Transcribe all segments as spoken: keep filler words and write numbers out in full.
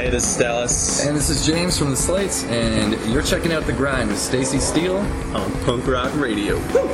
Hey, this is Dallas. And this is James from the Slates, and you're checking out The Grind with Stacey Steele on Punk Rock Radio. Woo!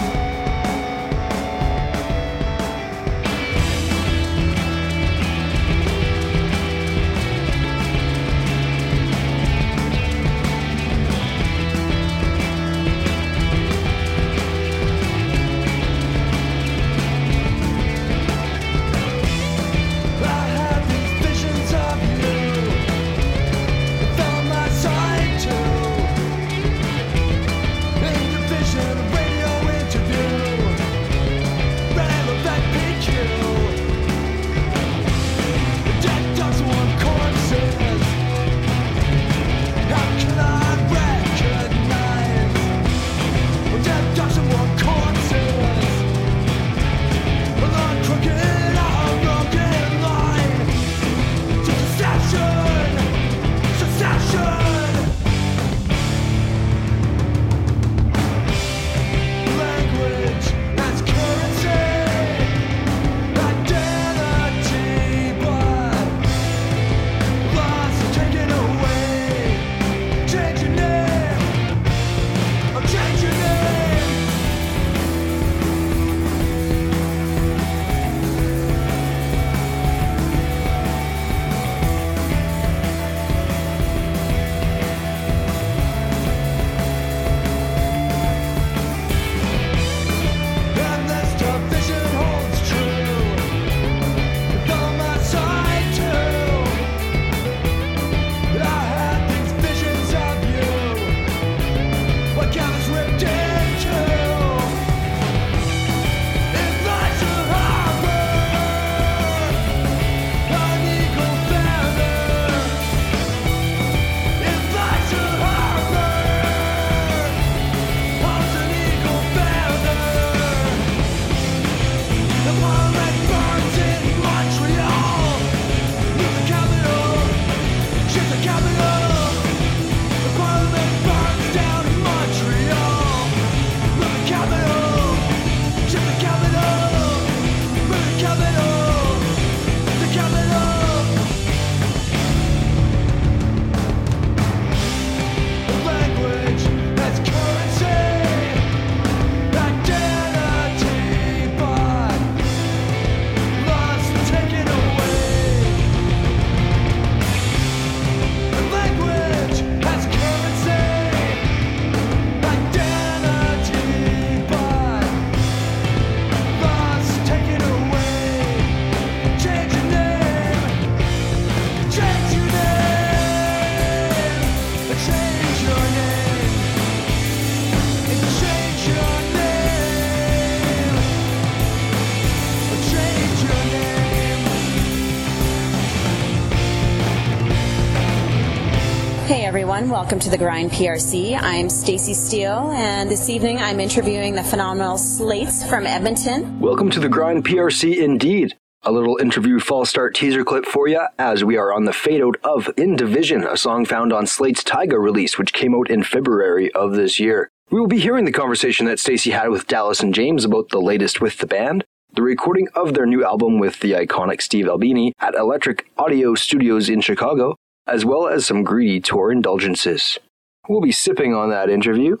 Welcome to the Grind P R C. I'm Stacey Steele, and this evening I'm interviewing the phenomenal Slates from Edmonton. Welcome to the Grind P R C indeed. A little interview false start teaser clip for you as we are on the fade out of In Division, a song found on Slate's Taiga release, which came out in February of this year. We will be hearing the conversation that Stacey had with Dallas and James about the latest with the band, the recording of their new album with the iconic Steve Albini at Electric Audio Studios in Chicago, as well as some greedy tour indulgences. We'll be sipping on that interview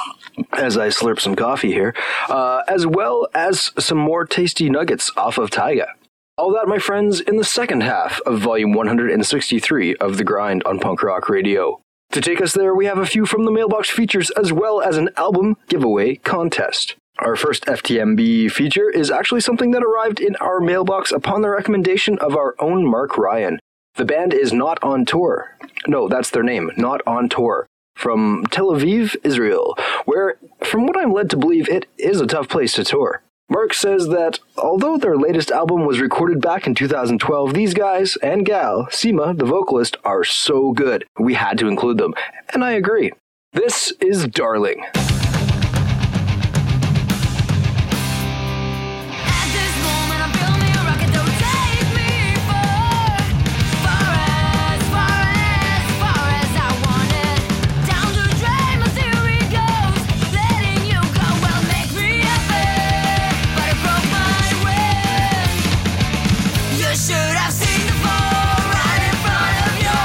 as I slurp some coffee here, uh, as well as some more tasty nuggets off of Taiga. All that, my friends, in the second half of volume one hundred sixty-three of The Grind on Punk Rock Radio. To take us there, we have a few from the mailbox features as well as an album giveaway contest. Our first F T M B feature is actually something that arrived in our mailbox upon the recommendation of our own Mark Ryan. The band is Not on Tour. No, that's their name, Not on Tour. From Tel Aviv, Israel, where, from what I'm led to believe, it is a tough place to tour. Mark says that, although their latest album was recorded back in two thousand twelve, these guys and gal, Seema, the vocalist, are so good. We had to include them, and I agree. This is Darling. Should have seen the fall right in front of your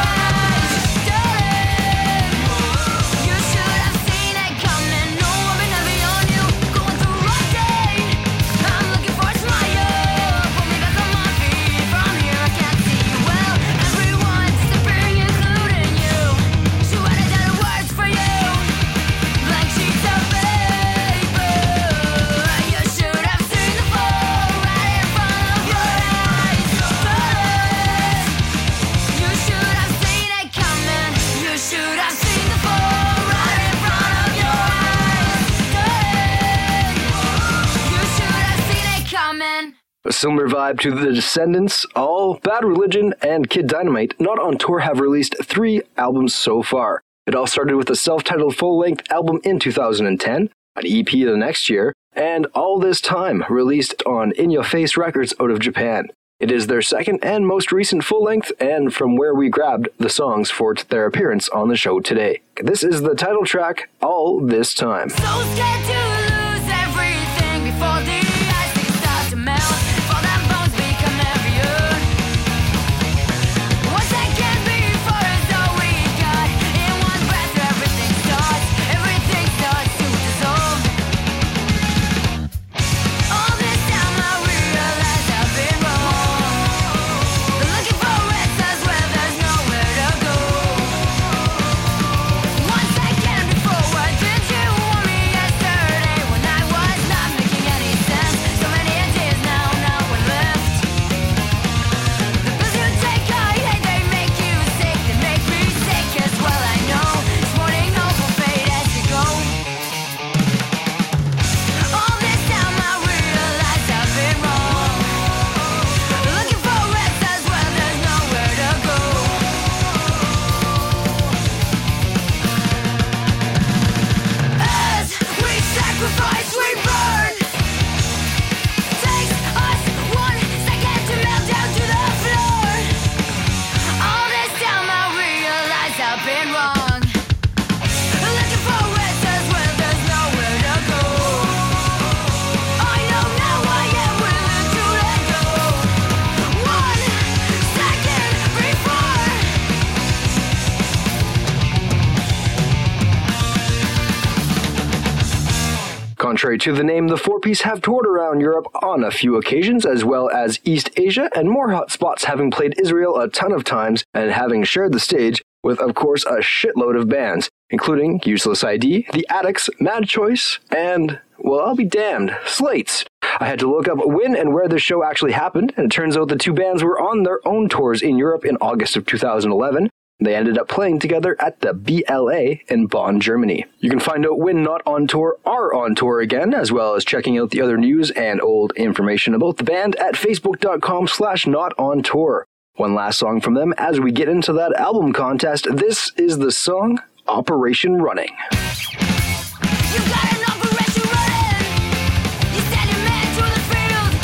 A similar vibe to The Descendants, All, Bad Religion, and Kid Dynamite, Not on Tour have released three albums so far. It all started with a self-titled full-length album in two thousand ten, an E P the next year, and All This Time, released on In Your Face Records out of Japan. It is their second and most recent full-length, and from where we grabbed the songs for their appearance on the show today. This is the title track, All This Time. So scared to lose everything before the ice starts to melt, before them bones become heavier. One second before is all we got. In one breath everything starts, everything starts to dissolve. All this time I realize I've been wrong, looking for answers where there's nowhere to go. One second before, what did you want me yesterday when I was not making any sense? So many ideas now, not one left. The pills you take, I hate, they make you sick, they make me sick as well. I know this morning hope will fade as you go. All this time I realize I've been wrong, looking for answers where there's nowhere to go. As we sacrifice, we burn. Takes us one second to melt down to the floor. All this time I realize I've been wrong, looking for answers where there's nowhere to go. I know now I am willing to let go. One second before. Contrary to the name, the four-piece have toured around Europe on a few occasions, as well as East Asia and more hotspots, having played Israel a ton of times and having shared the stage with, of course, a shitload of bands, including Useless I D, The Addicts, Mad Choice, and, well, I'll be damned, Slates. I had to look up when and where this show actually happened, and it turns out the two bands were on their own tours in Europe in August of two thousand eleven. They ended up playing together at the B L A in Bonn, Germany. You can find out when Not on Tour are on tour again, as well as checking out the other news and old information about the band at facebook.com slash not on tour. One last song from them as we get into that album contest. This is the song Operation Running. You got an operation running. You send your man to the field.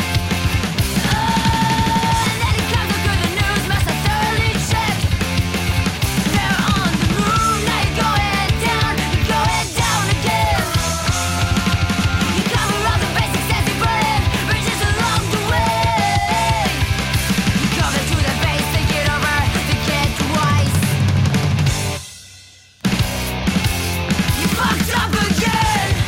Oh, and then it comes the good news, must have thoroughly checked. They're on the move, now you're going down, you're going down again. You cover all the basics as you burn, bridges along the way. You cover to the base, think it over, think it twice. You fucked up again.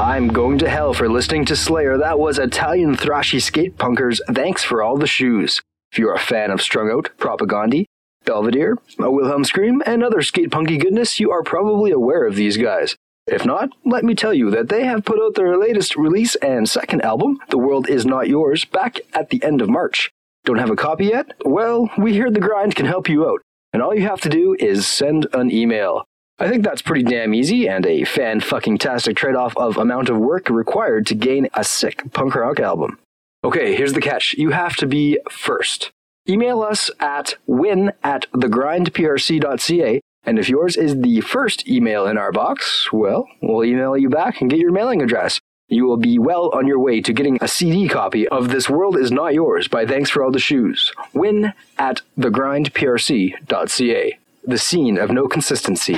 I'm Going to Hell for listening to Slayer. That was Italian thrashy skate punkers. Thanks for all the shoes. If you're a fan of Strung Out, Propagandhi, Belvedere, a Wilhelm Scream, and other skate punky goodness, you are probably aware of these guys. If not, let me tell you that they have put out their latest release and second album, The World Is Not Yours, back at the end of March. Don't have a copy yet? Well, We Hear the Grind can help you out, and all you have to do is send an email. I think that's pretty damn easy, and a fan-fucking-tastic trade-off of amount of work required to gain a sick punk rock album. Okay, here's the catch. You have to be first. Email us at win at the grind p r c dot c a, and if yours is the first email in our box, well, we'll email you back and get your mailing address. You will be well on your way to getting a C D copy of This World Is Not Yours by Thanks for All the Shoes. Win at the grind p r c dot c a. The scene of no consistency.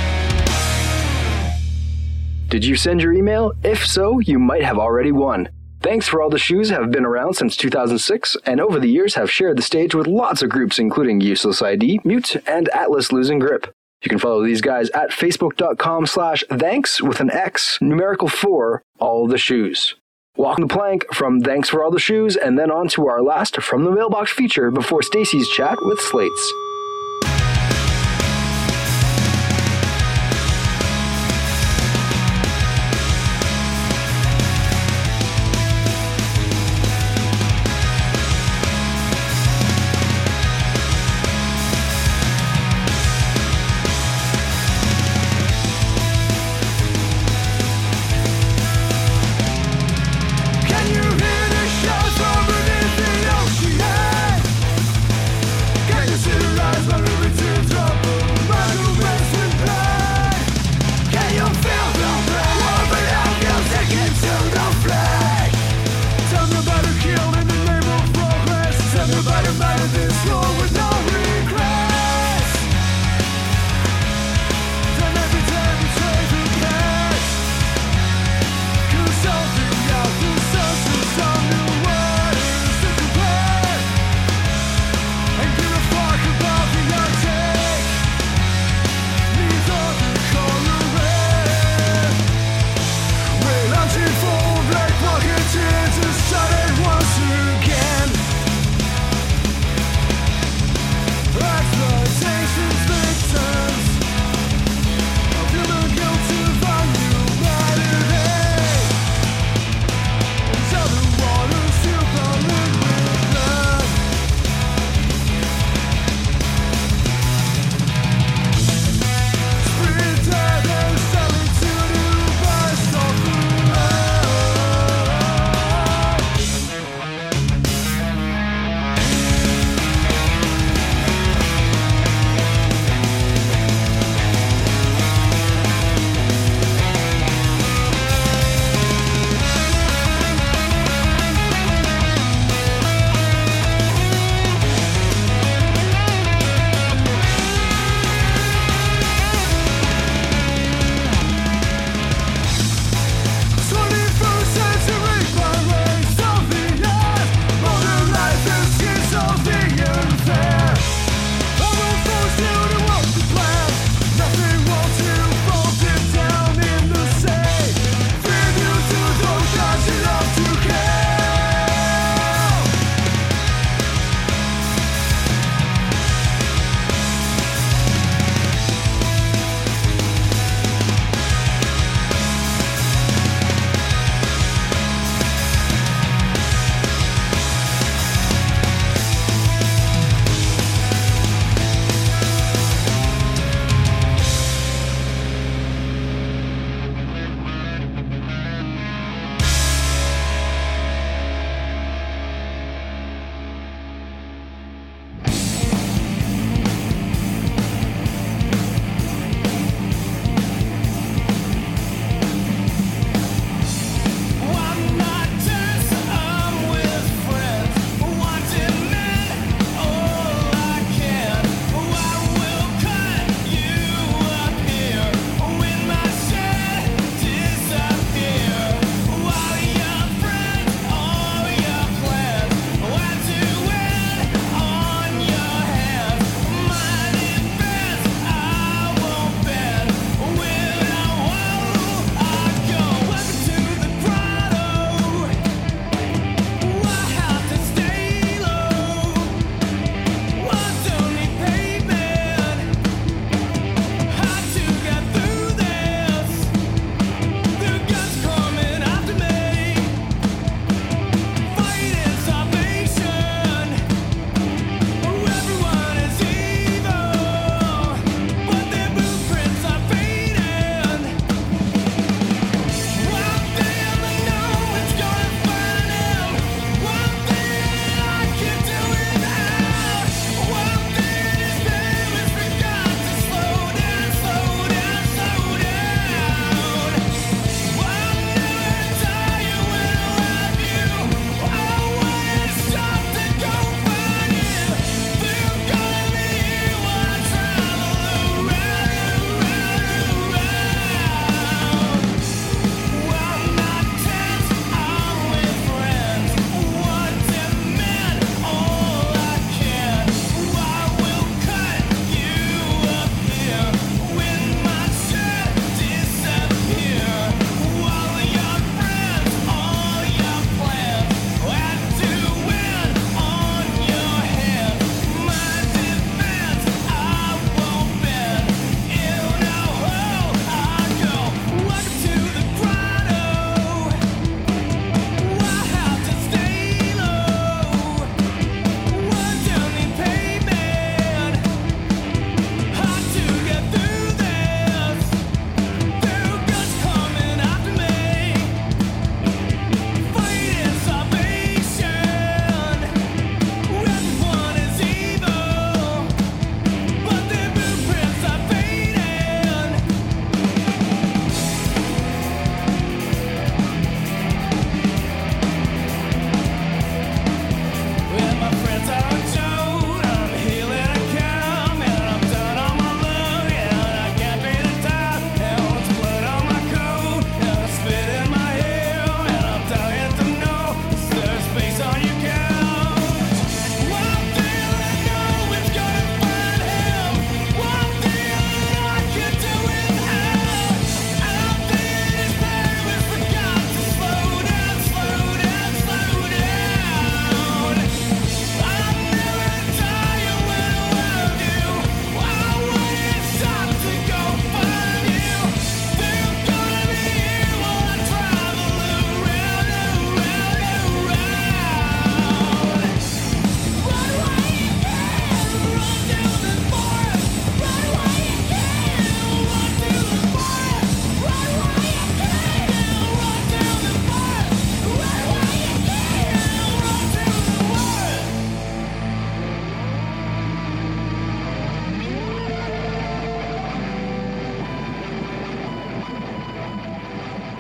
Did you send your email? If so, you might have already won. Thanks for All the Shoes have been around since two thousand six, and over the years have shared the stage with lots of groups including Useless I D, Mute, and Atlas Losing Grip. You can follow these guys at facebook.com slash thanks with an X, numerical four, All the Shoes. Walking the plank from Thanks for All the Shoes, and then on to our last From the Mailbox feature before Stacy's chat with Slates. Can you sit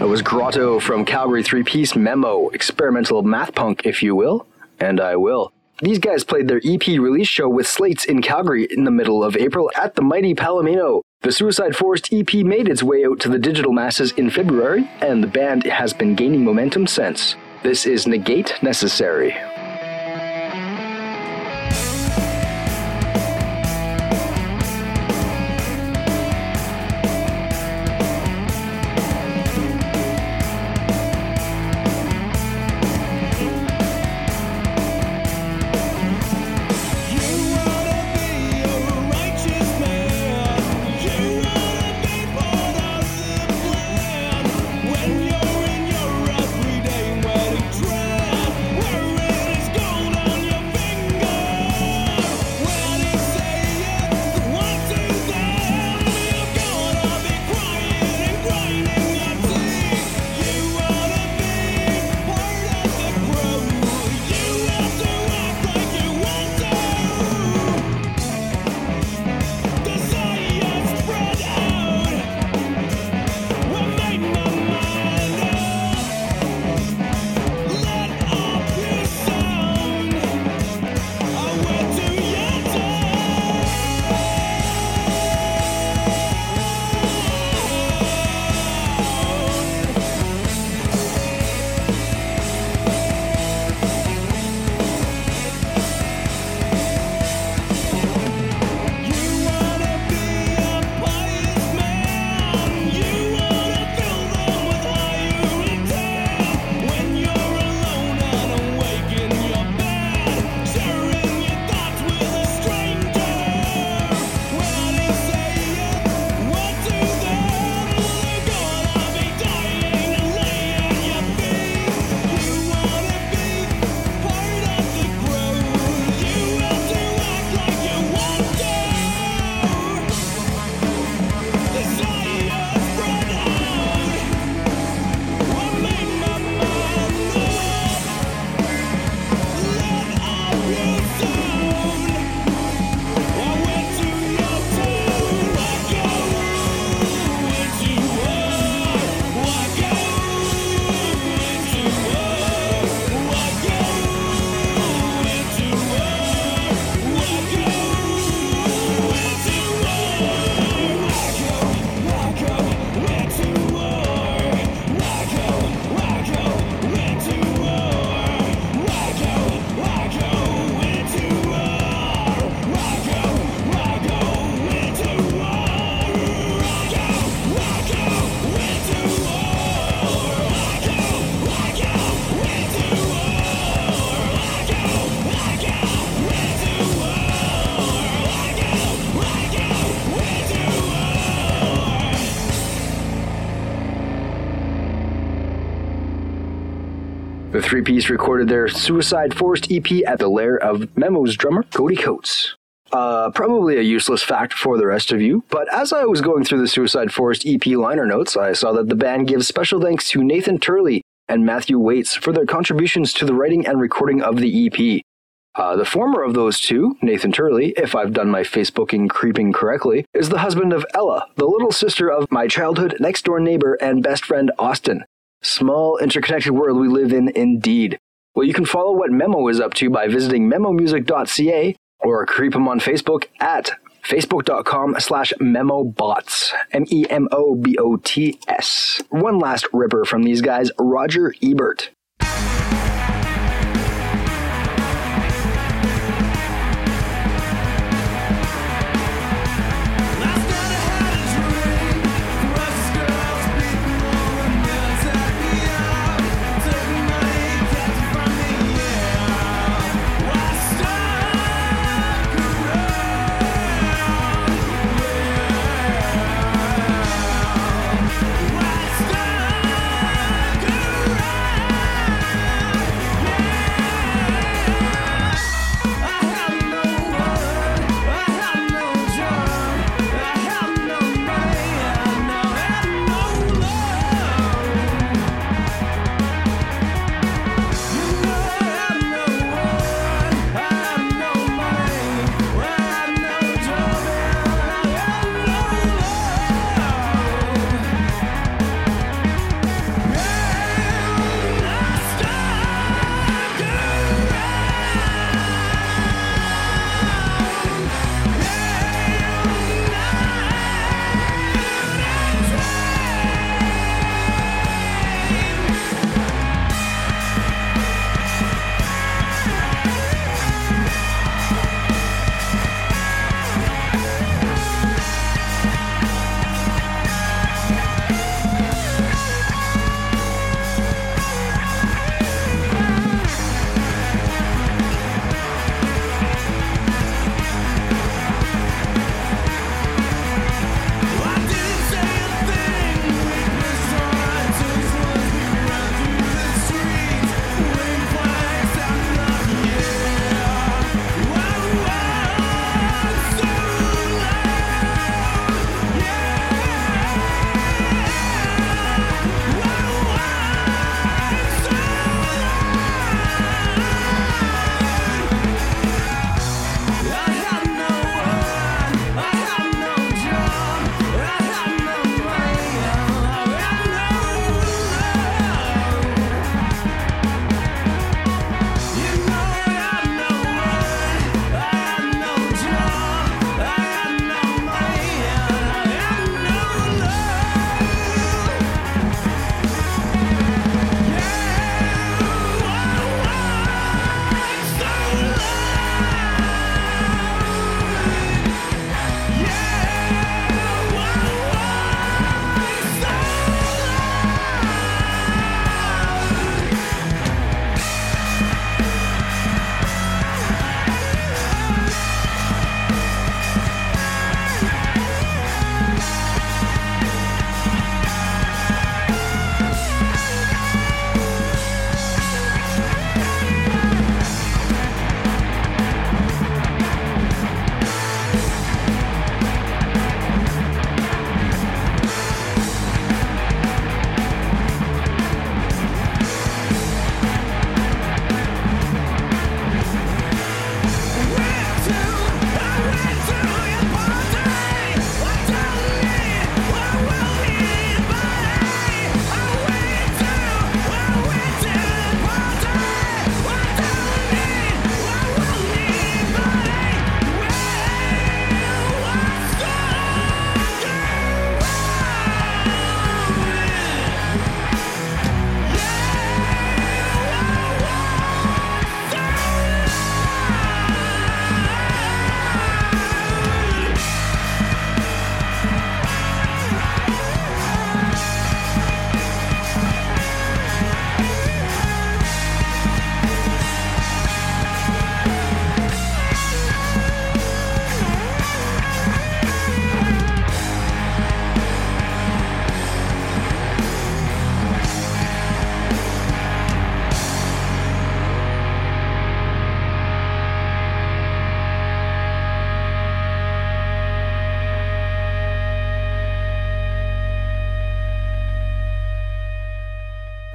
That was Grotto from Calgary three-piece Memo, experimental math punk, if you will, and I will. These guys played their E P release show with Slates in Calgary in the middle of April at the mighty Palomino. The Suicide Forest E P made its way out to the digital masses in February, and the band has been gaining momentum since. This is Negate Necessary. The three-piece recorded their Suicide Forest E P at the lair of Memo's drummer, Cody Coates. Uh, probably a useless fact for the rest of you, but as I was going through the Suicide Forest E P liner notes, I saw that the band gives special thanks to Nathan Turley and Matthew Waits for their contributions to the writing and recording of the E P. Uh, the former of those two, Nathan Turley, if I've done my Facebooking creeping correctly, is the husband of Ella, the little sister of my childhood next-door neighbor and best friend Austin. Small, interconnected world we live in indeed. Well, you can follow what Memo is up to by visiting memo music dot c a or creep him on Facebook at facebook.com slash memobots. M E M O B O T S. One last ripper from these guys, Roger Ebert. Stuck around.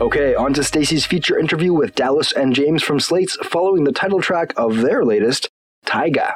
Okay, on to Stacy's feature interview with Dallas and James from Slates following the title track of their latest, Taiga.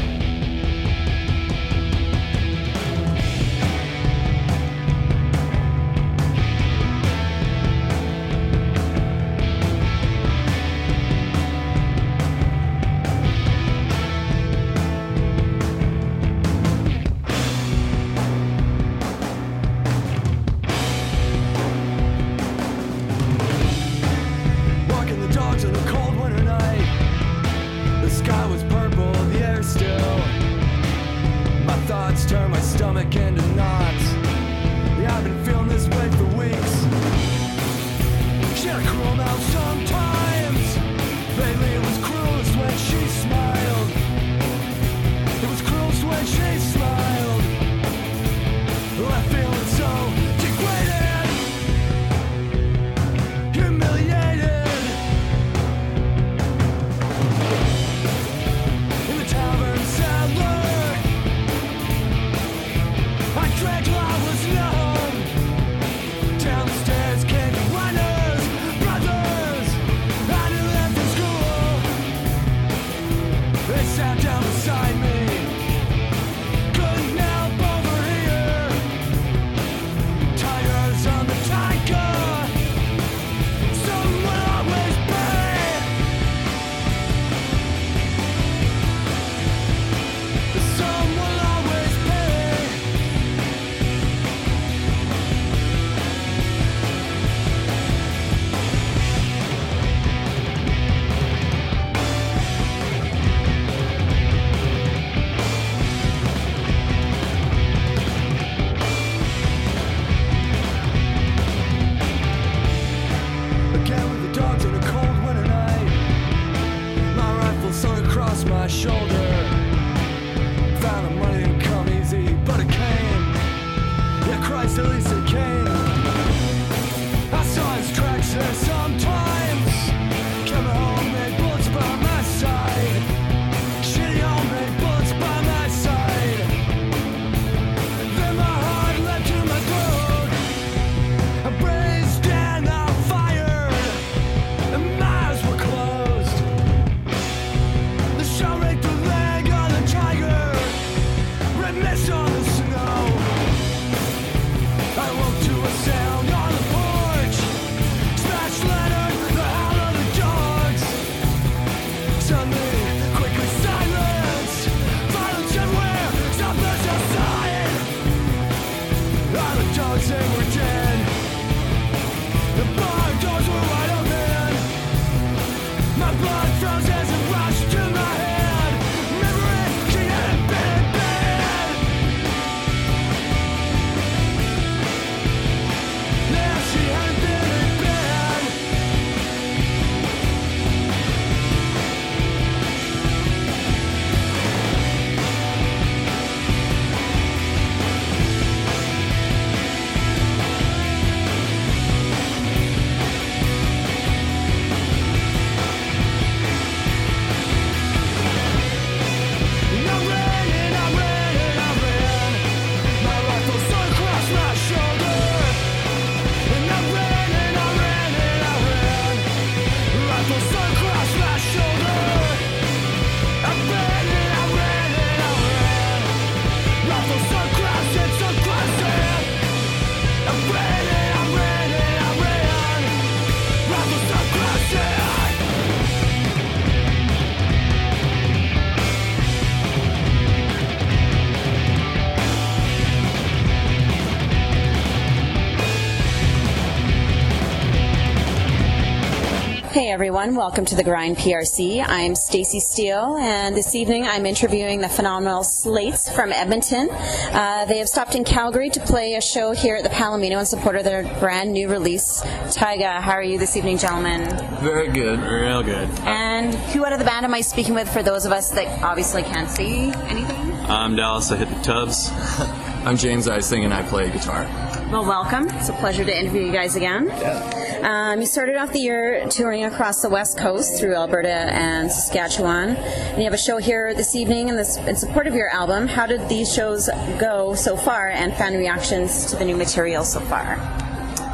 Hey everyone, welcome to the Grind P R C. I'm Stacy Steele, and this evening I'm interviewing the phenomenal Slates from Edmonton. Uh, they have stopped in Calgary to play a show here at the Palomino in support of their brand new release, Taiga. How are you this evening, gentlemen? Very good, real good. And who out of the band am I speaking with for those of us that obviously can't see anything? I'm Dallas, I hit the tubs. I'm James, I sing and I play guitar. Well, welcome. It's a pleasure to interview you guys again. Yeah. Um, you started off the year touring across the West Coast through Alberta and Saskatchewan, and you have a show here this evening in, this, in support of your album. How did these shows go so far, and fan reactions to the new material so far?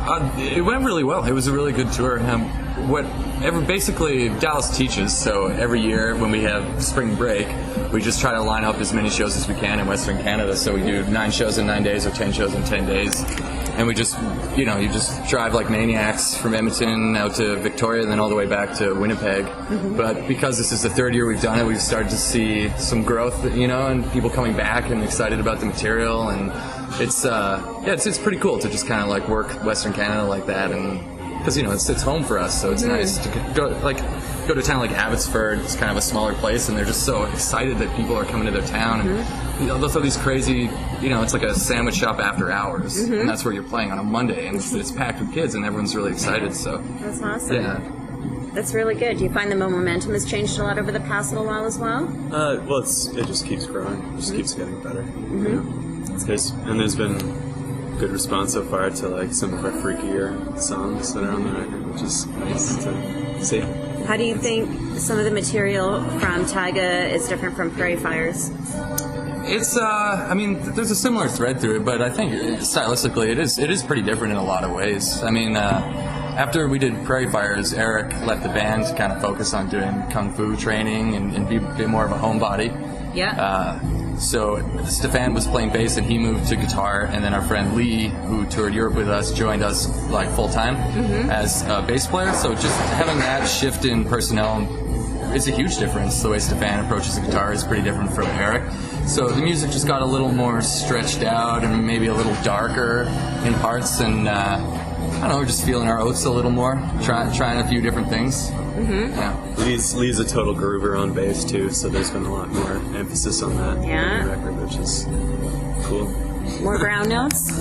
Uh, it went really well. It was a really good tour. Um, what every, basically Dallas teaches, so every year when we have spring break, we just try to line up as many shows as we can in Western Canada. So we do nine shows in nine days or ten shows in ten days. And we just, you know, you just drive like maniacs from Edmonton out to Victoria and then all the way back to Winnipeg. Mm-hmm. But because this is the third year we've done it, we've started to see some growth, you know, and people coming back and excited about the material. And it's, uh, yeah, it's, it's pretty cool to just kind of like work Western Canada like that. And because, you know, it's, it's home for us, so it's mm-hmm. nice to go, like, go to a town like Abbotsford. It's kind of a smaller place, and they're just so excited that people are coming to their town. And mm-hmm. you know, they'll throw these crazy, you know, it's like a sandwich shop after hours, mm-hmm. and that's where you're playing on a Monday, and it's, it's packed with kids, and everyone's really excited. So that's awesome. Yeah. That's really good. Do you find the momentum has changed a lot over the past little while as well? Uh, well, it's, it just keeps growing. It just mm-hmm. keeps getting better. Mm-hmm. You know? there's, and there's been good response so far to like some of our freakier songs that are on the record, which is nice to see. How do you think some of the material from Taiga is different from Prairie Fires? It's, uh, I mean, there's a similar thread through it, but I think stylistically it is it is pretty different in a lot of ways. I mean, uh, after we did Prairie Fires, Eric left the band to kind of focus on doing kung fu training and, and be a bit more of a homebody. Yeah. Uh, So Stefan was playing bass and he moved to guitar, and then our friend Lee, who toured Europe with us, joined us like full time mm-hmm. as a bass player. So just having that shift in personnel is a huge difference. The way Stefan approaches the guitar is pretty different from Eric. So the music just got a little more stretched out and maybe a little darker in parts, and uh, I don't know, we're just feeling our oats a little more, trying trying a few different things. Mm-hmm. Yeah. Lee's, Lee's a total groover on bass too, so there's been a lot more emphasis on that yeah. on the record, which is cool. More brown notes?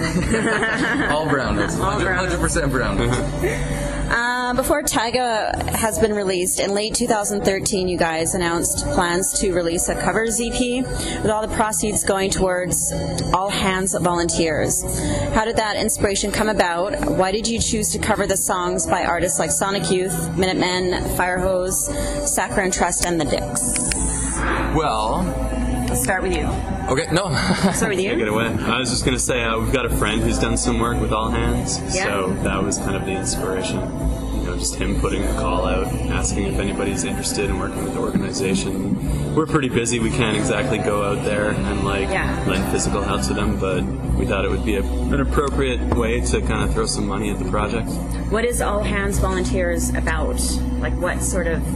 All brown notes. All brown. one hundred percent brown notes. Uh, before Taiga has been released, in late two thousand thirteen, you guys announced plans to release a covers E P with all the proceeds going towards All Hands Volunteers. How did that inspiration come about? Why did you choose to cover the songs by artists like Sonic Youth, Minutemen, Firehose, Saccharine Trust, and The Dicks? Well, let's start with you. Okay, no. Start with you. Take it away. I was just going to say, uh, we've got a friend who's done some work with All Hands, yeah. so that was kind of the inspiration. You know, just him putting a call out, asking if anybody's interested in working with the organization. We're pretty busy. We can't exactly go out there and like yeah. lend physical help to them, but we thought it would be a, an appropriate way to kind of throw some money at the project. What is All Hands Volunteers about? Like, what sort of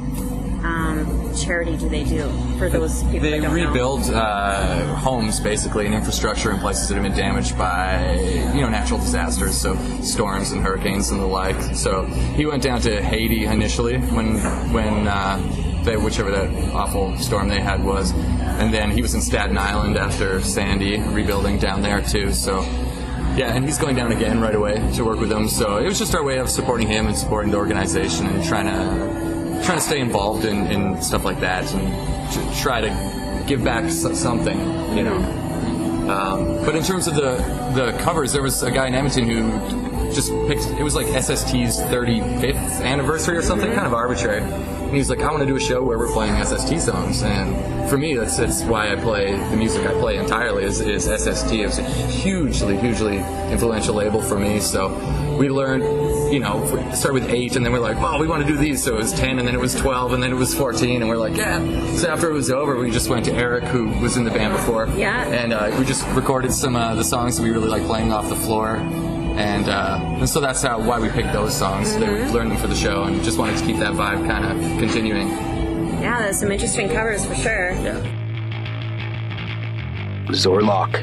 um, charity do they do for those people they that don't rebuild know? uh, homes, basically, and infrastructure in places that have been damaged by, you know, natural disasters, so storms and hurricanes and the like. So he went down to Haiti initially when when uh, they, whichever that awful storm they had was, and then he was in Staten Island after Sandy, rebuilding down there too. So yeah, and he's going down again right away to work with them. So it was just our way of supporting him and supporting the organization and trying to. trying to stay involved in, in stuff like that and to try to give back s- something, you know. Um, but in terms of the the covers, there was a guy in Edmonton who just picked, it was like S S T's thirty-fifth anniversary or something, kind of arbitrary. And he's like, I want to do a show where we're playing S S T songs. And for me, that's, that's why I play the music I play entirely is, is S S T. It was a hugely, hugely influential label for me. So we learned, you know, we started with eight, and then we're like, well, we want to do these. So it was ten, and then it was twelve, and then it was fourteen, and we're like, yeah. So after it was over, we just went to Eric, who was in the band before. Yeah. And uh, we just recorded some of uh, the songs that we really like playing off the floor. And, uh, and so that's how why we picked those songs. Mm-hmm. They learned them for the show, and just wanted to keep that vibe kind of continuing. Yeah, there's some interesting covers for sure. Yeah. Zorlock.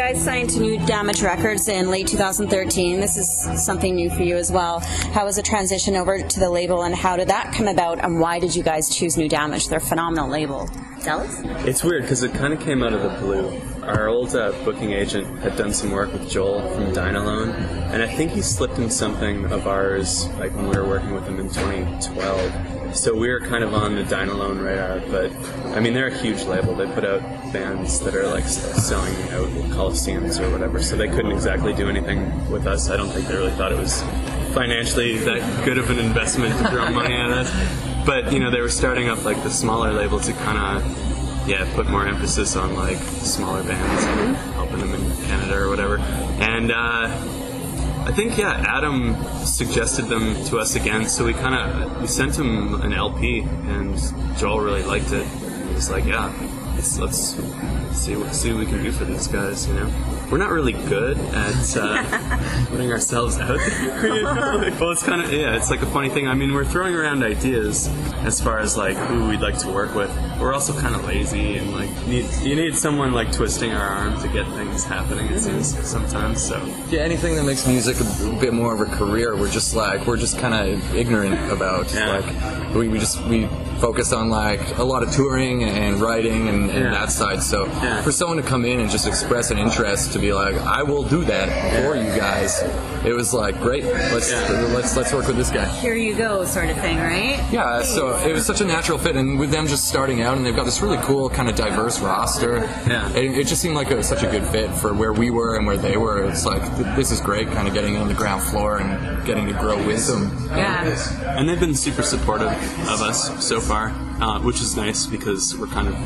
guys signed to New Damage Records in late two thousand thirteen. This is something new for you as well. How was the transition over to the label, and how did that come about, and why did you guys choose New Damage? They're a phenomenal label. Dallas? It's weird because it kind of came out of the blue. Our old uh, booking agent had done some work with Joel from Dynalone, and I think he slipped in something of ours like when we were working with him in twenty twelve. So we were kind of on the Dynalone radar, but I mean, they're a huge label. They put out bands that are like selling out Coliseums or whatever, so they couldn't exactly do anything with us. I don't think they really thought it was financially that good of an investment to throw money at us. But, you know, they were starting up like the smaller label to kind of, yeah, put more emphasis on like smaller bands and helping them in Canada or whatever. And, uh, I think, yeah, Adam suggested them to us again, so we kind of we sent him an L P, and Joel really liked it. He was like, yeah, let's, let's see what see what we can do for these guys, you know. We're not really good at uh, putting ourselves out there, you know? Like, well, it's kind of, yeah, it's like a funny thing. I mean, we're throwing around ideas as far as, like, who we'd like to work with. We're also kind of lazy, and, like, need, you need someone, like, twisting our arm to get things happening, it seems, sometimes, so. Yeah, anything that makes music a bit more of a career, we're just, like, we're just kind of ignorant about. Yeah. Like, we, we just, we focus on, like, a lot of touring and writing and, and Yeah. that side. So Yeah. for someone to come in and just express an interest to be like, I will do that for you guys, it was like, great, let's Yeah. let's let's work with this guy. Here you go, sort of thing, right? Yeah, so it was such a natural fit, and with them just starting out, and they've got this really cool kind of diverse roster. Yeah. it, it just seemed like it was such a good fit for where we were and where they were. It's like, th- this is great, kind of getting on the ground floor and getting to grow with them. Yeah. And they've been super supportive of us so far, uh, which is nice because we're kind of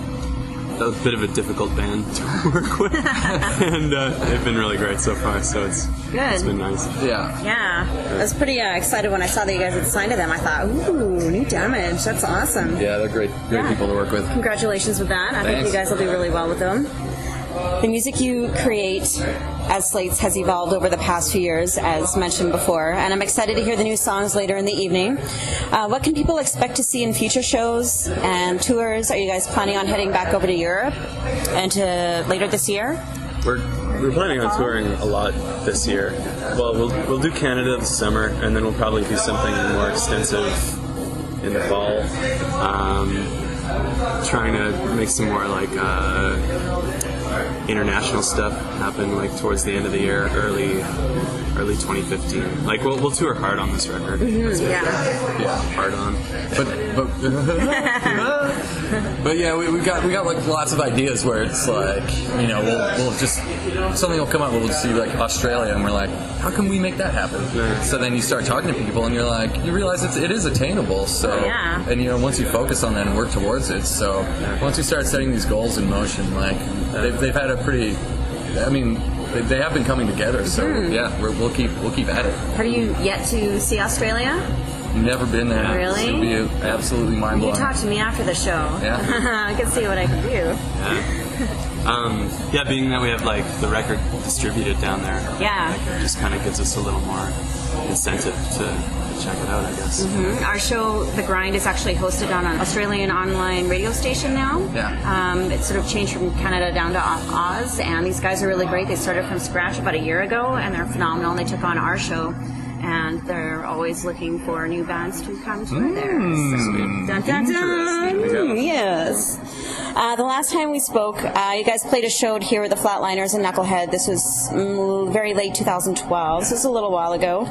a bit of a difficult band to work with, and uh, they've been really great so far. So it's Good. it's been nice. Yeah. Yeah. I was pretty uh, excited when I saw that you guys had signed to them. I thought, ooh, New Damage. That's awesome. Yeah, they're great, great Yeah. people to work with. Congratulations with that. I think Thanks. you guys will do really well with them. The music you create as Slates has evolved over the past few years, as mentioned before, and I'm excited to hear the new songs later in the evening. Uh, what can people expect to see in future shows and tours? Are you guys planning on heading back over to Europe and to later this year? We're we're planning on touring a lot this year. Well, we'll we'll do Canada this summer, and then we'll probably do something more extensive in the fall. Um, trying to make some more like uh, international stuff happen, like towards the end of the year, early early twenty fifteen. Like we'll we'll tour hard on this record. That's it. Yeah. Yeah, hard on. But but but yeah, we, we got we got like lots of ideas where it's like, you know, we'll we'll just something will come up. We'll see like Australia, and we're like, how can we make that happen? Yeah. So then you start talking to people, and you're like, you realize it's, it is attainable. So Yeah. and you know, once you focus on that and work towards it, so once you start setting these goals in motion, like they've they've had a pretty, I mean, they, they have been coming together. So yeah, we're, we'll keep we'll keep at it. Have you yet to see Australia? Never been there. Really? It'd be absolutely mind You blowing. talk to me after the show. Yeah. I can see what I can do. Yeah. Um, yeah, being that we have like the record distributed down there, Yeah. like, it just kind of gives us a little more incentive to check it out, I guess. Our show, The Grind, is actually hosted on an Australian online radio station now. Yeah. Um, it's sort of changed from Canada down to Oz, and these guys are really great. They started from scratch about a year ago, and they're phenomenal. And they took on our show, and they're always looking for new bands to come tour there. So, dun, dun, dun. Yes. Uh, the last time we spoke, uh, you guys played a show here with the Flatliners in Knucklehead. This was mm, very late two thousand twelve. This was a little while ago.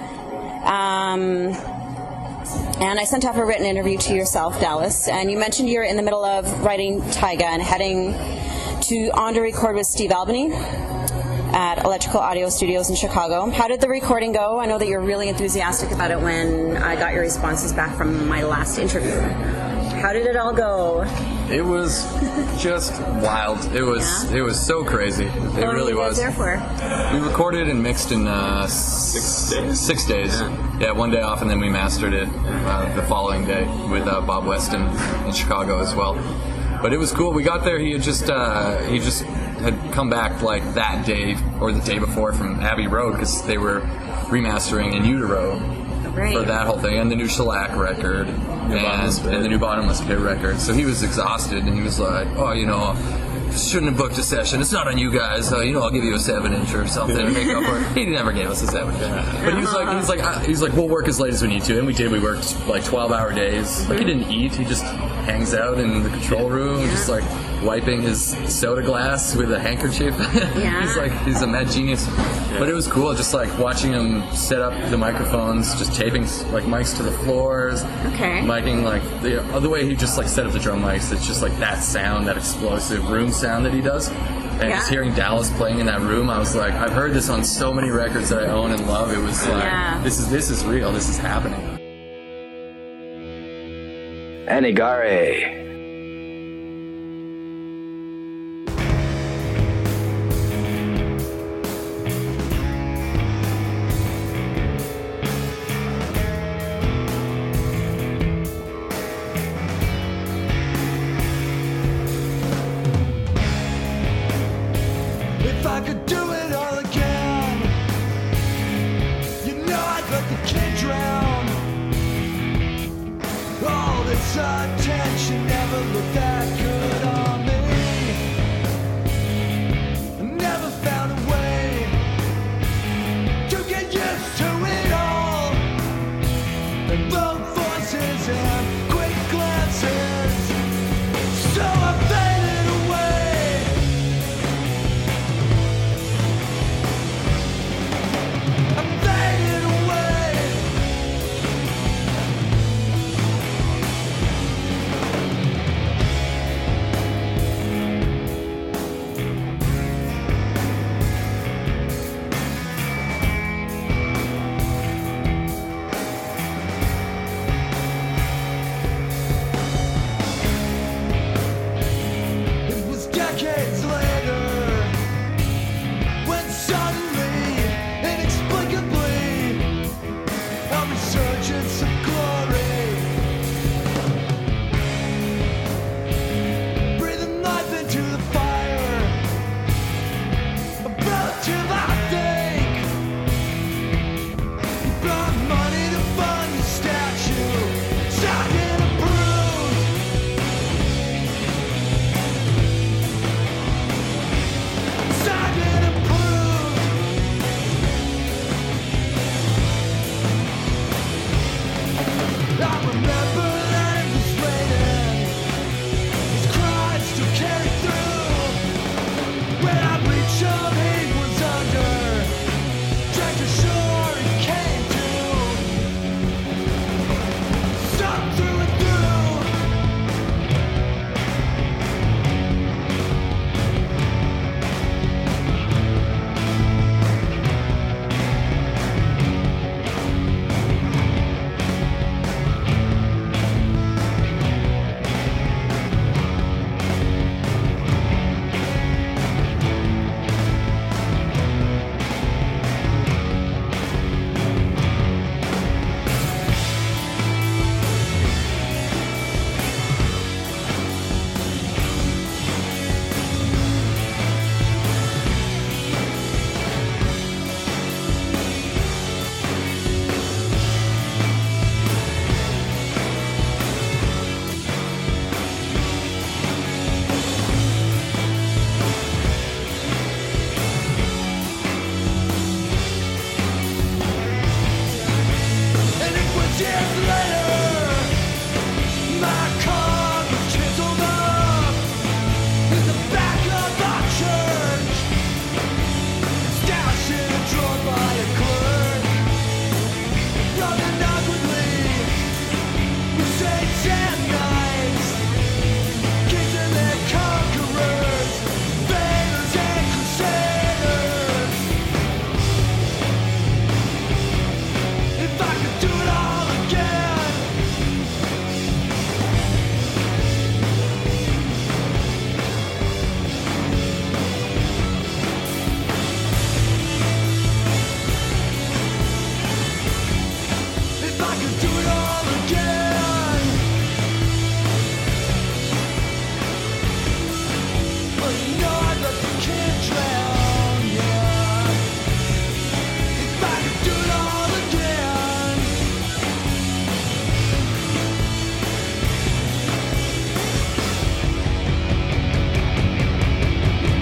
Um, and I sent off a written interview to yourself, Dallas, and you mentioned you're in the middle of writing Taiga and heading to on to record with Steve Albany at Electrical Audio Studios in Chicago. How did the recording go? I know that you're really enthusiastic about it when I got your responses back from my last interview. How did it all go? It was just wild. It was Yeah? it was so crazy. It What were really you guys was. there for? We recorded and mixed in uh, six days. Six days. Yeah. Yeah, one day off, and then we mastered it uh, the following day with uh, Bob Weston in Chicago as well. But it was cool. We got there. He had just uh, he just had come back like that day or the day before from Abbey Road because they were remastering In Utero Great. for that whole thing, and the new Shellac record, and, Bottomless Pit. and the new Bottomless Pit record. So he was exhausted, and he was like, "Oh, you know, shouldn't have booked a session. It's not on you guys. So, you know, I'll give you a seven inch or something to make up for it. He never gave us a seven inch. But he was like, he was like, uh, he was like, we'll work as late as we need to, and we did. We worked like twelve hour days. Like he didn't eat. He just hangs out in the control room, yeah. just like wiping his soda glass with a handkerchief. Yeah. He's like, he's a mad genius. Yeah. But it was cool, just like watching him set up the microphones, just taping like mics to the floors. Okay. Miking like the other way he just like set up the drum mics. It's just like that sound, that explosive room sound that he does. And yeah. just hearing Dallas playing in that room, I was like, I've heard this on so many records that I own and love. It was like, yeah. this is this is real. This is happening. Anegare. If I could do it all again, you know I'd let the kid drown. All this attention never looked that good on me. I never found a way to get used to it all. And loud voices and quick glances, so I faded away. I faded away.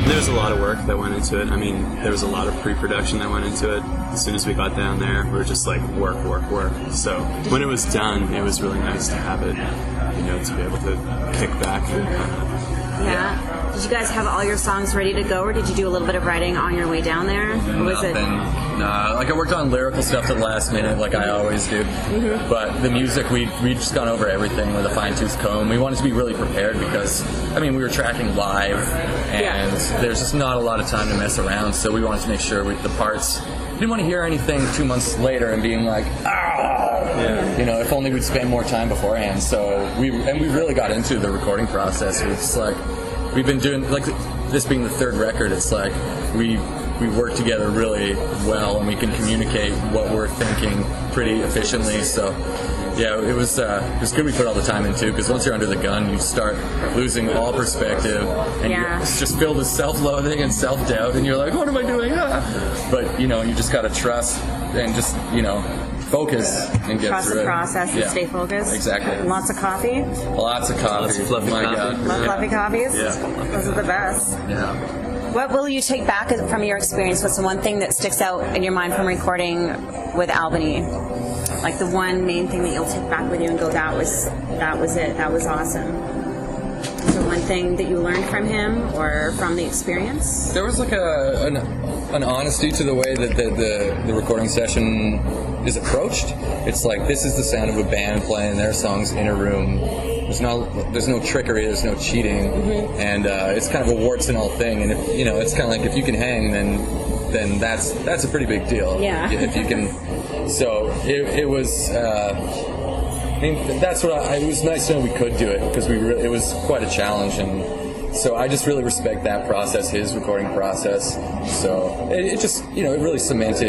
There was a lot of work that went into it. I mean, there was a lot of pre-production that went into it. As soon as we got down there, we were just like, work, work, work. So when it was done, it was really nice to have it, you know, to be able to kick back and kind of... Yeah. Did you guys have all your songs ready to go, or did you do a little bit of writing on your way down there? Or was Nothing. it? Nah, like I worked on lyrical stuff to the last minute, like I always do. Mm-hmm. But the music, we we just gone over everything with a fine tooth comb. We wanted to be really prepared because, I mean, we were tracking live, and Yeah. there's just not a lot of time to mess around. So we wanted to make sure we, the parts. We didn't want to hear anything two months later and being like, ah, Yeah. you know, if only we'd spend more time beforehand. So we and we really got into the recording process. It was like. We've been doing, like, this being the third record, it's like we we work together really well and we can communicate what we're thinking pretty efficiently. So, yeah, it was uh, it was good we put all the time into, because once you're under the gun, you start losing all perspective and Yeah. you're it's just filled with self-loathing and self-doubt, and you're like, what am I doing? Ah. But, you know, you just got to trust and just, you know, focus and get Trust through the it. process and Yeah. stay focused. Exactly. Lots of coffee. Lots of coffee. Lots of fluffy My coffee. God. Love fluffy coffees. Yeah. Those are the best. Yeah. What will you take back from your experience? What's the one thing that sticks out in your mind from recording with Albany? Like the one main thing that you'll take back with you and go, that was that was it. That was awesome. Is there one thing that you learned from him or from the experience? There was like a an, an honesty to the way that the, the, the recording session is approached. It's like, this is the sound of a band playing their songs in a room. There's no there's no trickery, there's no cheating, Mm-hmm. and uh, it's kind of a warts and all thing. And if, you know, it's kind of like, if you can hang, then then that's that's a pretty big deal. Yeah. If you can. So it, it was. Uh, I mean, that's what I, it was nice to know we could do it, because we re- it was quite a challenge, and so I just really respect that process, his recording process. So it, it just, you know, it really cemented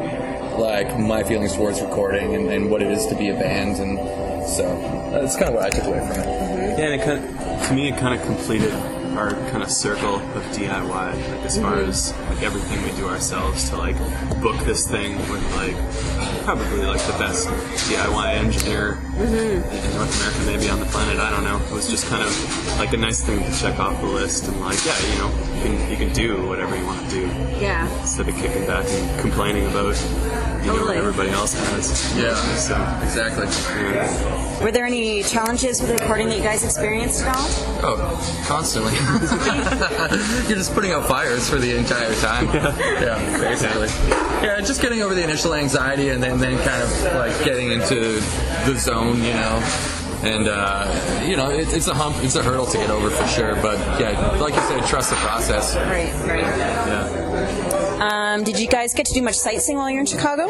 like my feelings towards recording and, and what it is to be a band, and so that's kind of what I took away from it. Yeah, and it kind of, to me, it kind of completed our kind of circle of D I Y, like as far as like everything we do ourselves, to like book this thing with like probably like the best D I Y engineer in North America, maybe on the planet. I don't know. It was just kind of like a nice thing to check off the list, and like, yeah, you know, you can you can do whatever you want to do Yeah. instead of kicking back and complaining about, you know, what Totally. everybody else has. Yeah, So exactly. yeah. Were there any challenges with recording that you guys experienced at all? Oh, constantly. You're just putting out fires for the entire time. Yeah, basically. Yeah, just getting over the initial anxiety, and then, then kind of like getting into the zone, you know. And uh, you know, it, it's a hump, it's a hurdle to get over for sure. But yeah, like you said, trust the process. Right, right. Yeah. Um, did you guys get to do much sightseeing while you're in Chicago?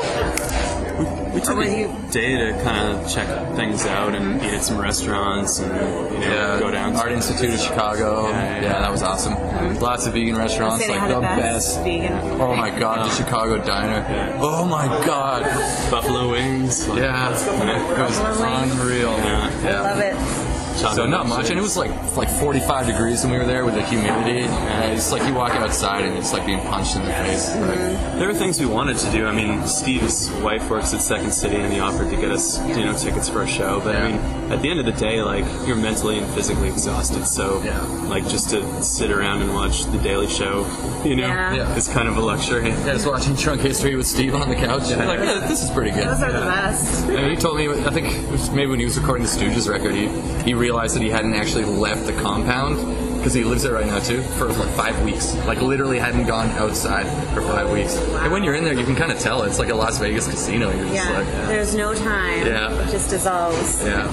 We took Or were a you- day to kind of check things out and eat at some restaurants and, you know, Yeah, go down to Art Institute of Chicago. Yeah, Yeah, yeah, yeah. that was awesome. Lots of vegan restaurants, Say they like had the the best, best. vegan. Oh my god, the Chicago Diner. Yeah. Oh my god. Buffalo wings. like, Yeah, it was Buffalo wings. unreal. Yeah. Yeah. Love it. chocolate So not milkshake. much, and it was like like forty-five degrees when we were there with the humidity. And it's like you walk outside and it's like being punched in the face. Like, There were things we wanted to do. I mean, Steve's wife works at Second City, and he offered to get us, you know, tickets for a show. But I Yeah. mean, at the end of the day, like, you're mentally and physically exhausted. So, Yeah. like, just to sit around and watch The Daily Show, you know, Yeah. Yeah. is kind of a luxury. yeah, just watching Drunk History with Steve on the couch. You're like, yeah, this is pretty good. Those are the best. And he told me, I think it was maybe when he was recording the Stooges record, he, he realized that he hadn't actually left the compound, because he lives there right now too, for like five weeks. Like literally hadn't gone outside for five weeks. And when you're in there, you can kind of tell. It's like a Las Vegas casino. You're just Yeah. like, There's no time. Yeah. It just dissolves. yeah.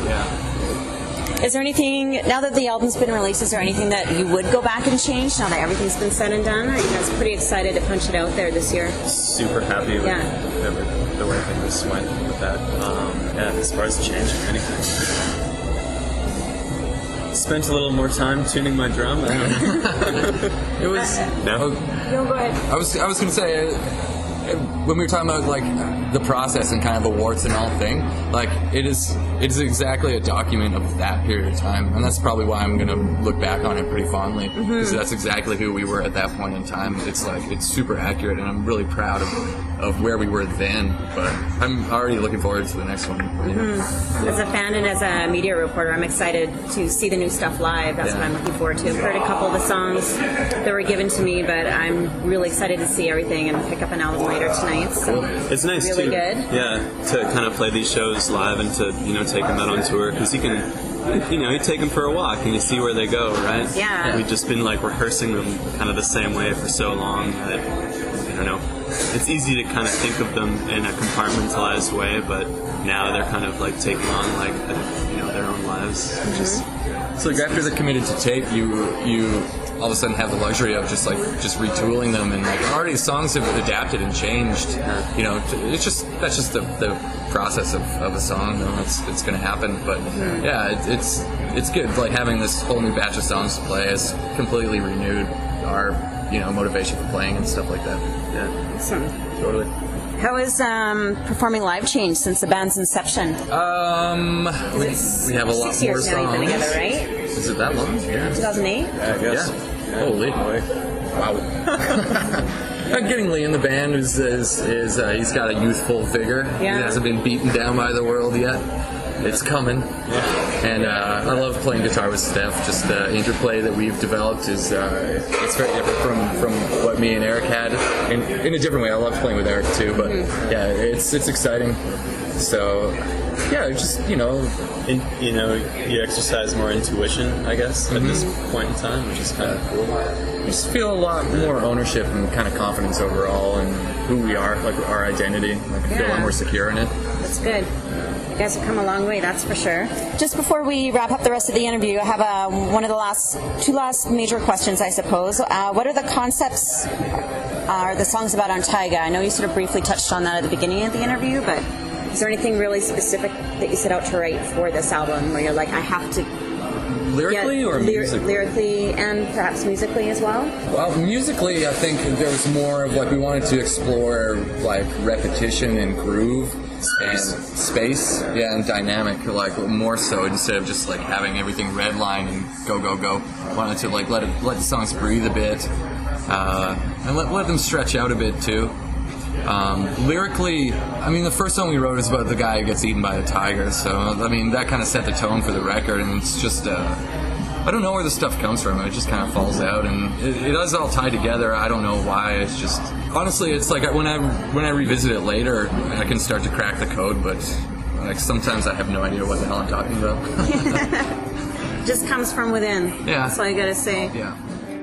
Yeah. Is there anything, now that the album's been released, is there anything that you would go back and change now that everything's been said and done? Or are you guys pretty excited to punch it out there this year? Super happy with Yeah. the, the way things went with that. Um, yeah, as far as changing anything. Spent a little more time tuning my drum. I don't know. It was. No? No, go ahead. I was I was gonna say, uh, when we were talking about like the process and kind of a warts and all thing, like it is it's exactly a document of that period of time, and that's probably why I'm gonna look back on it pretty fondly, because mm-hmm. that's exactly who we were at that point in time. It's like it's super accurate, and I'm really proud of of where we were then. But I'm already looking forward to the next one. Mm-hmm. As a fan and as a media reporter, I'm excited to see the new stuff live. That's yeah. what I'm looking forward to. I've heard a couple of the songs that were given to me, but I'm really excited to see everything and pick up an album later tonight. So it's nice really too. good. Yeah, to kind of play these shows live and to you know take them out on tour, because you can, you know, you take them for a walk and you see where they go, right? Yeah. We've just been like rehearsing them kind of the same way for so long that I don't know. It's easy to kind of think of them in a compartmentalized way, but now they're kind of like taking on like a, you know their own lives. Mm-hmm. Just so like after they're committed to tape, you you all of a sudden have the luxury of just like just retooling them, and like already the songs have adapted and changed. You know, it's just that's just the, the process of, of a song. You know, it's it's going to happen, but mm-hmm. yeah, it, it's it's good. Like having this whole new batch of songs to play has completely renewed our you know motivation for playing and stuff like that. Yeah, awesome. Totally. How has um, performing live changed since the band's inception? Um, we, we have a lot Six more years now songs. you've been together, right? Is it that long? Yeah. two thousand eight? I guess. Yeah. Holy. Wow. Getting Lee in the band is is, is uh, he's got a youthful vigor. Yeah. He hasn't been beaten down by the world yet. It's coming. Yeah. And uh, I love playing guitar with Steph. Just the interplay that we've developed is uh, it's very different from, from what me and Eric had. In, in a different way. I love playing with Eric too, but mm-hmm. yeah, it's it's exciting. So yeah, just you know, in, you know, you exercise more intuition, I guess, at mm-hmm. this point in time, which is kind of cool. You just feel a lot more ownership and kind of confidence overall in who we are, like our identity. Like I feel Yeah. a lot more secure in it. That's good. You guys have come a long way, that's for sure. Just before we wrap up the rest of the interview, I have uh, one of the last, two last major questions, I suppose. Uh, what are the concepts, uh, or the songs about on Taiga? I know you sort of briefly touched on that at the beginning of the interview, but is there anything really specific that you set out to write for this album where you're like, I have to... Lyrically get or lyr- musically? Lyrically and perhaps musically as well? Well, musically, I think there was more of like we wanted to explore like repetition and groove and space, yeah, and dynamic, like more so instead of just like having everything redline and go go go. Wanted to like let it let the songs breathe a bit, uh, and let let them stretch out a bit too. Um, lyrically, I mean, the first song we wrote is about the guy who gets eaten by a tiger, so, I mean, that kind of set the tone for the record, and it's just, uh, I don't know where the stuff comes from, it just kind of falls out, and it, it does all tie together, I don't know why, it's just, honestly, it's like, when I, when I revisit it later, I can start to crack the code, but, like, sometimes I have no idea what the hell I'm talking about. It just comes from within. Yeah. That's all I gotta say. Yeah.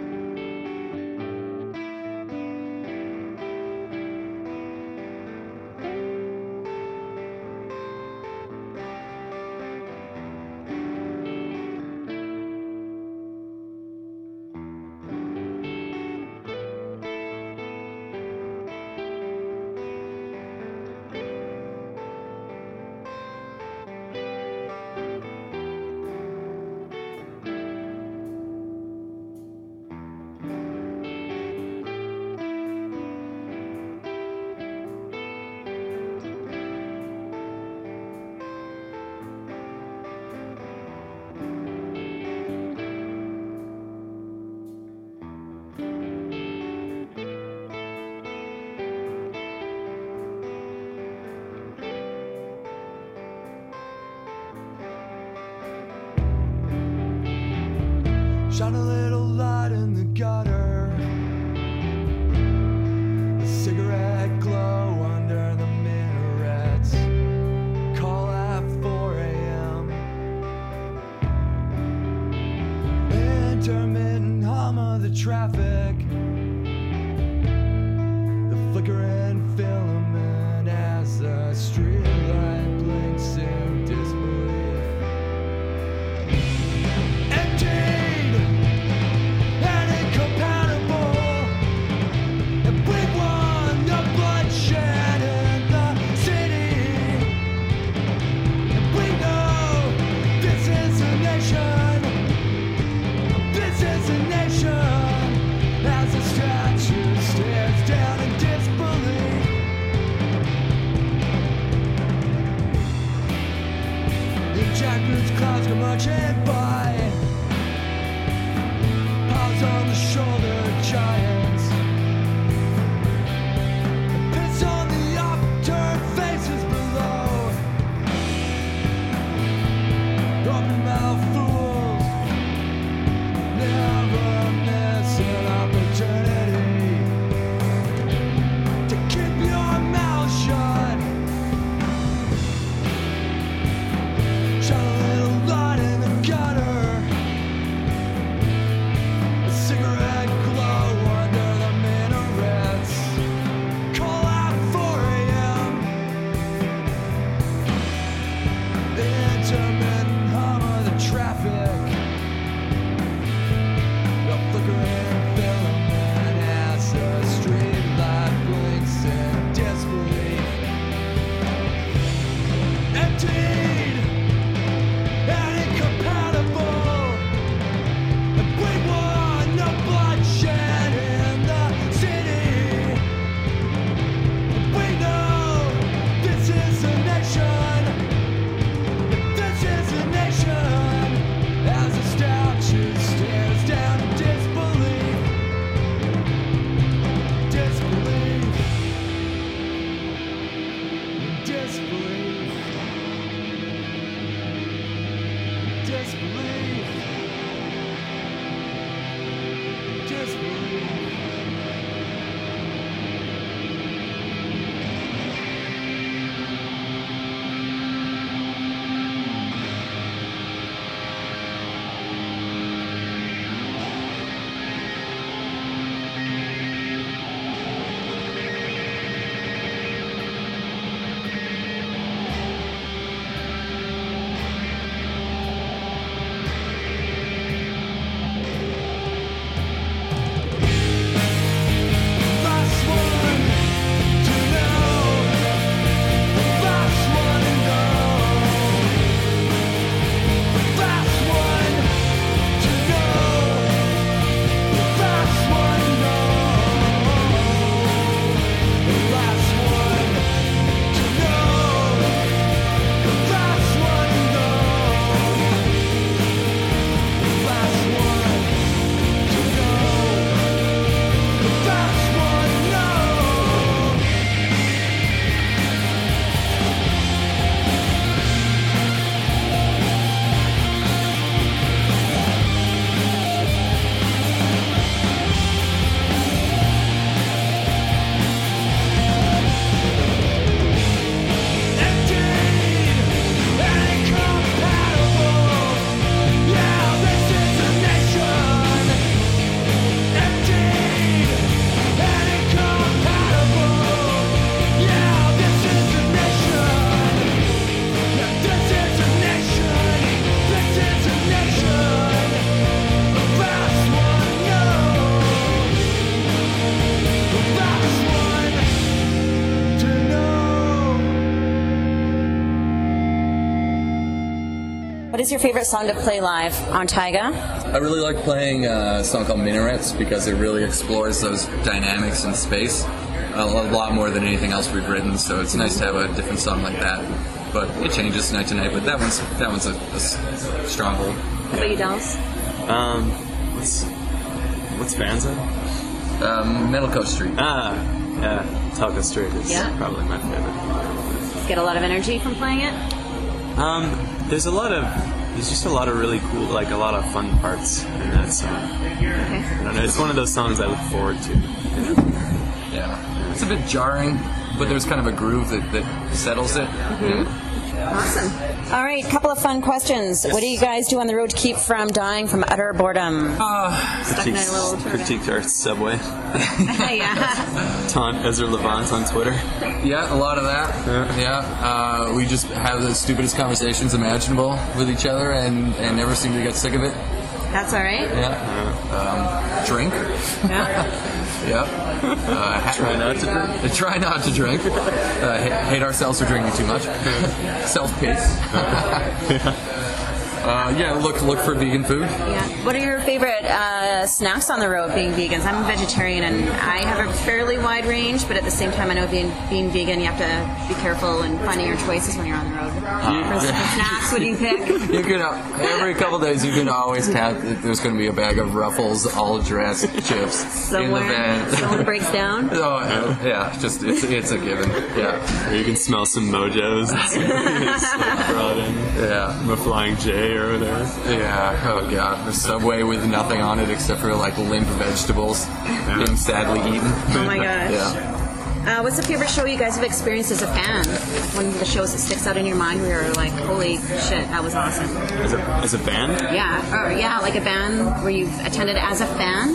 Shine a little light in the gutter, a cigarette glow under the minarets. Call at four a.m. Intermittent hum of the traffic, the flickering filament as the streetlight blinks in disbelief. What is your favorite song to play live on Taiga? I really like playing a song called Minarets because it really explores those dynamics in space a lot more than anything else we've written. So it's nice to have a different song like that. But it changes night to night. But that one's that one's a, a stronghold. What about you, Dallas? Um, what's what's Vanza? Um, Metal Coast Street. Ah, yeah, Talca Street is Yeah. probably my favorite. Get a lot of energy from playing it? Um, there's a lot of there's just a lot of really cool, like a lot of fun parts in that song. Okay. I don't know. It's one of those songs I look forward to. Yeah, it's a bit jarring, but there's kind of a groove that, that settles it. Yeah. Awesome. All right, couple of fun questions. What do you guys do on the road to keep from dying from utter boredom? Uh, Stuck in a little Critique our subway. yeah. Taunt Ezra Levant on Twitter. yeah, a lot of that. Yeah. Yeah, uh, we just have the stupidest conversations imaginable with each other and, and never seem to get sick of it. That's all right. Yeah. Um, drink. Yeah. Yeah. Uh, ha- Try not to drink. Uh, try not to drink. Uh, ha- hate ourselves for drinking too much. Self-pity. uh, yeah, look look for vegan food. Yeah. What are your favorite uh, snacks on the road being vegans? I'm a vegetarian and I have a fairly wide range, but at the same time I know being, being vegan you have to be careful in finding your choices when you're on the road. For, for snacks, what do you pick? You can uh, every couple days you can always count that there's going to be a bag of Ruffles all dressed chips Somewhere, in the van. someone breaks down. Oh yeah, yeah, just it's it's a given. Yeah, Or you can smell some Mojos that's brought in yeah, from a Flying J or whatever. yeah. Oh god, the Subway with nothing on it except for like limp vegetables being sadly eaten. Oh my gosh. Yeah. Uh, what's the favorite show you guys have experienced as a fan? One of the shows that sticks out in your mind where you're like, holy shit, that was awesome. As a, as a band? Yeah, or yeah, like a band where you've attended as a fan.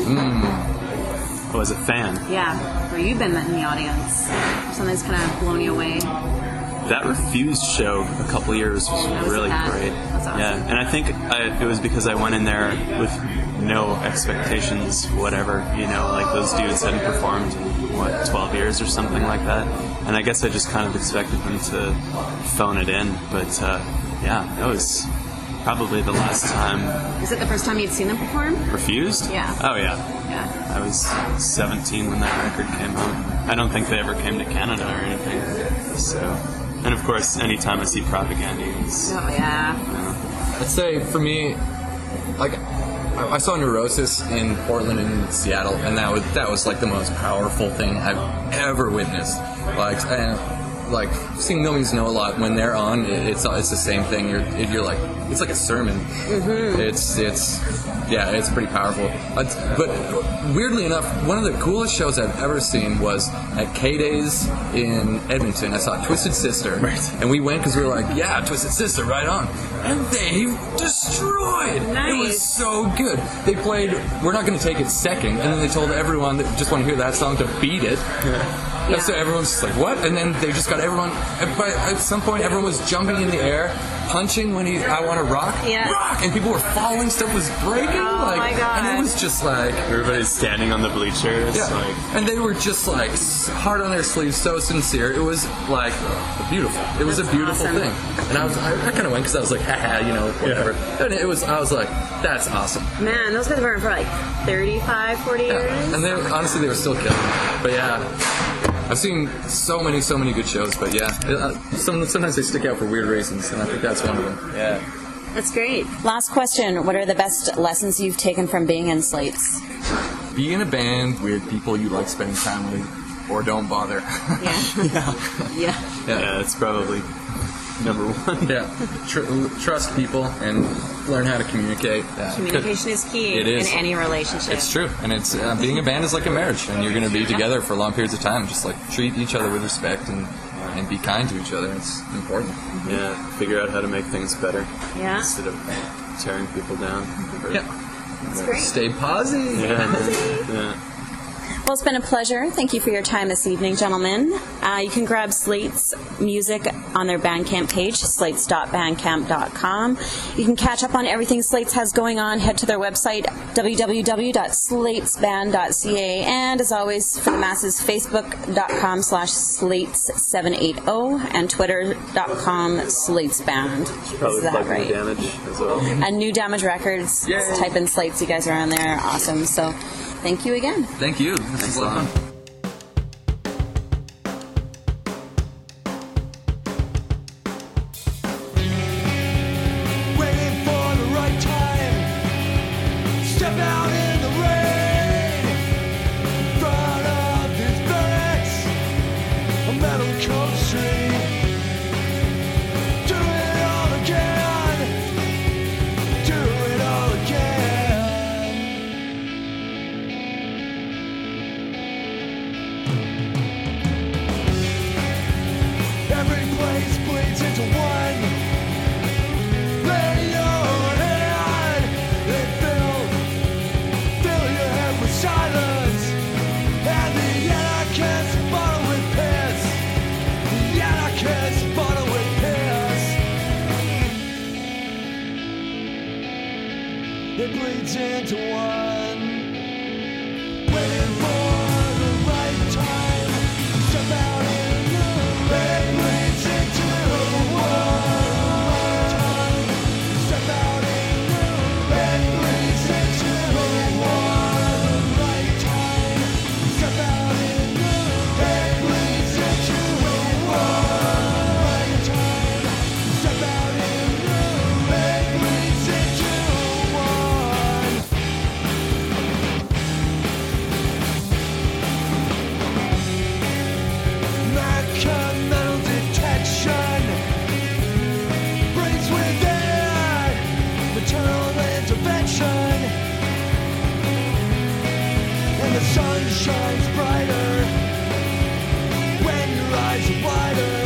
Oh, as a fan. Yeah, where you've been in the audience. Something that's kind of blown you away. That Refused show a couple years was, That was really bad. great. That's awesome. Yeah, and I think I, it was because I went in there with no expectations, whatever. You know, like those dudes hadn't performed in what twelve years or something like that, and I guess I just kind of expected them to phone it in. But uh, yeah, that was probably the last time. Is it the first time you'd seen them perform? Refused? Yeah. Oh yeah. Yeah. I was seventeen when that record came out. I don't think they ever came to Canada or anything. So, and of course, anytime I see Propaganda, it's, Oh yeah. you know, I'd say for me, like I I saw Neurosis in Portland and Seattle, and that was that was like the most powerful thing I've ever witnessed. Like, and, like seeing Millions Know a Lot when they're on, it, it's it's the same thing. You're you're like it's like a sermon. Mm-hmm. It's it's yeah, it's pretty powerful. But, but weirdly enough, one of the coolest shows I've ever seen was at K-Days in Edmonton. I saw Twisted Sister, Right. and we went because we were like, yeah, Twisted Sister, right on, and they destroyed. Nice. It was so good. They played We're Not Gonna Take It second, and then they told everyone that just want to hear that song to beat it. And so everyone's just like, what? And then they just got everyone, but at some point everyone was jumping in the air, punching when he, I Want to Rock, Yeah. rock, and people were falling, stuff was breaking, Oh like, my God. and it was just like, everybody's standing on the bleachers. yeah, Like, and they were just like s- hard on their sleeves, so sincere. It was like beautiful. It was That's a beautiful awesome. thing, and I was, I, I kind of went because I was like, haha, you know, whatever. And it was, I was like, that's awesome. Man, those guys were in for like thirty-five, forty years. Yeah. And they were, honestly, they were still killing it. But yeah. I've seen so many, so many good shows, but yeah, it, uh, some, sometimes they stick out for weird reasons, and I think that's one of them. yeah. That's great. Last question. What are the best lessons you've taken from being in Slates? Be in a band with people you like spending time with, or don't bother. Yeah. yeah. Yeah, it's probably number one. Yeah, Tr- trust people and learn how to communicate. Yeah. Communication is key It is. in any relationship. It's true, and it's uh, being a band is like a marriage, and you're going to be together for long periods of time. Just like treat each other with respect and and be kind to each other. It's important. Yeah, figure out how to make things better Yeah. instead of tearing people down. Or- Yeah. That's great. Stay positive. Yeah. yeah. Well, it's been a pleasure. Thank you for your time this evening, gentlemen. Uh, you can grab Slate's music on their Bandcamp page, slates dot bandcamp dot com. You can catch up on everything Slates has going on. Head to their website, w w w dot slates band dot c a. And as always, for the masses, facebook dot com slash slates seven eighty and twitter dot com slatesband. Probably Is that plug right? New Damage as well. And New Damage Records. Yay. Type in Slates. You guys are on there. Awesome. So thank you again. Thank you. This Thanks is a a lot lot. of fun. Waiting for the right time. Step out in the rain. In front of these barracks, a metal cold street. Do it all again. Do it all again. Every place bleeds into one. Lay your head, they fill, fill your head with silence. And the anarchists bottle with piss. The anarchists bottle with piss. It bleeds into one. Waiting for the right time. Step out in the rain. It bleeds into one. Step out in the rain. It bleeds into one. Right time. Step out in the rain. It bleeds into one. Right time. Step out in the rain. It bleeds into one. Metal detection brings within maternal intervention, and the sun shines brighter when your eyes are wider.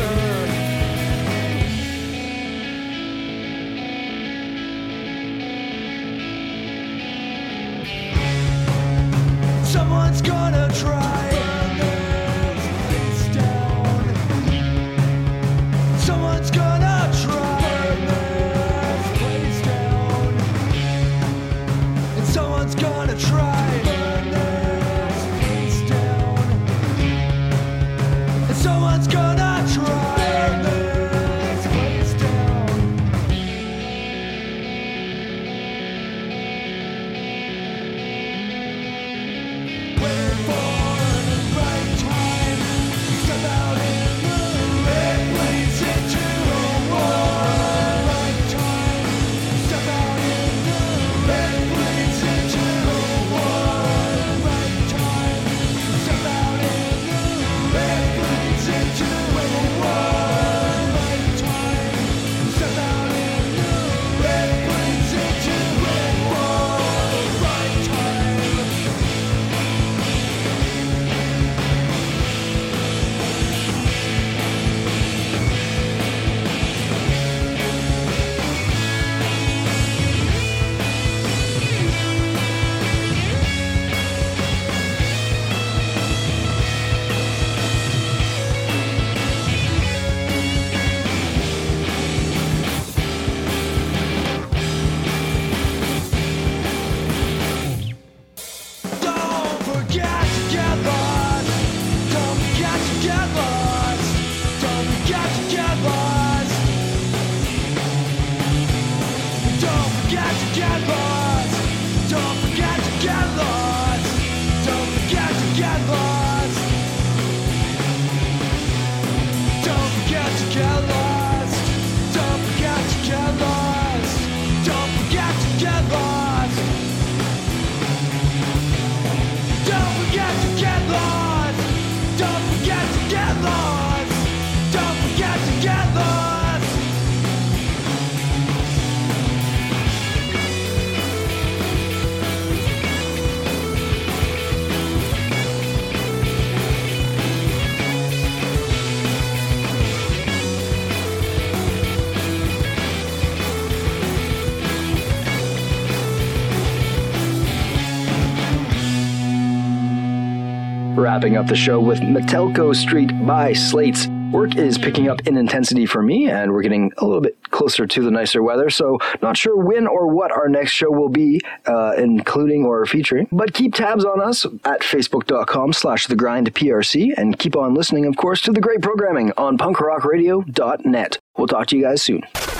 Someone's gonna try. It's down. Someone's gonna try. Burn this place down. And someone's gonna try. Burn this place down. And someone's gonna try. Burn this place down. Waiting for the right time. Step out in the rain. Bleeds into one. Right time. Step out in the rain. Bleeds into one. Right time. Step out in the rain. Bleeds into one. Right time. Step out in the rain. Bleeds into one. Right time. Don't forget to get lost. Don't forget to get lost. Don't forget to get lost. Don't forget to get lost. Don't forget to get lost. Don't forget to get lost. Don't forget to get lost. Don't forget to get lost. Don't forget to get lost. Don't forget to get lost. Don't forget to get lost. Don't forget to get lost. Wrapping up the show with Metelko Street by Slates. Work is picking up in intensity for me, and we're getting a little bit closer to the nicer weather, so not sure when or what our next show will be, uh, including or featuring. But keep tabs on us at facebook.com slash thegrindprc, and keep on listening, of course, to the great programming on punk rock radio dot net. We'll talk to you guys soon.